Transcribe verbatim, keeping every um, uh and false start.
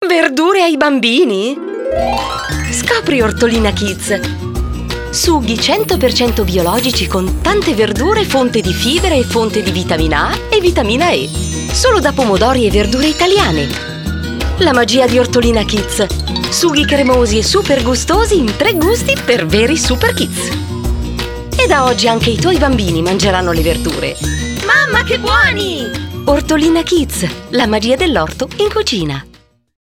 Verdure ai bambini? Scopri Ortolina Kids! Sughi cento per cento biologici con tante verdure, fonte di fibra e fonte di vitamina A e vitamina E. Solo da pomodori e verdure italiane. La magia di Ortolina Kids. Sughi cremosi e super gustosi in tre gusti per veri super kids. E da oggi anche i tuoi bambini mangeranno le verdure. Mamma, che buoni! Ortolina Kids, la magia dell'orto in cucina.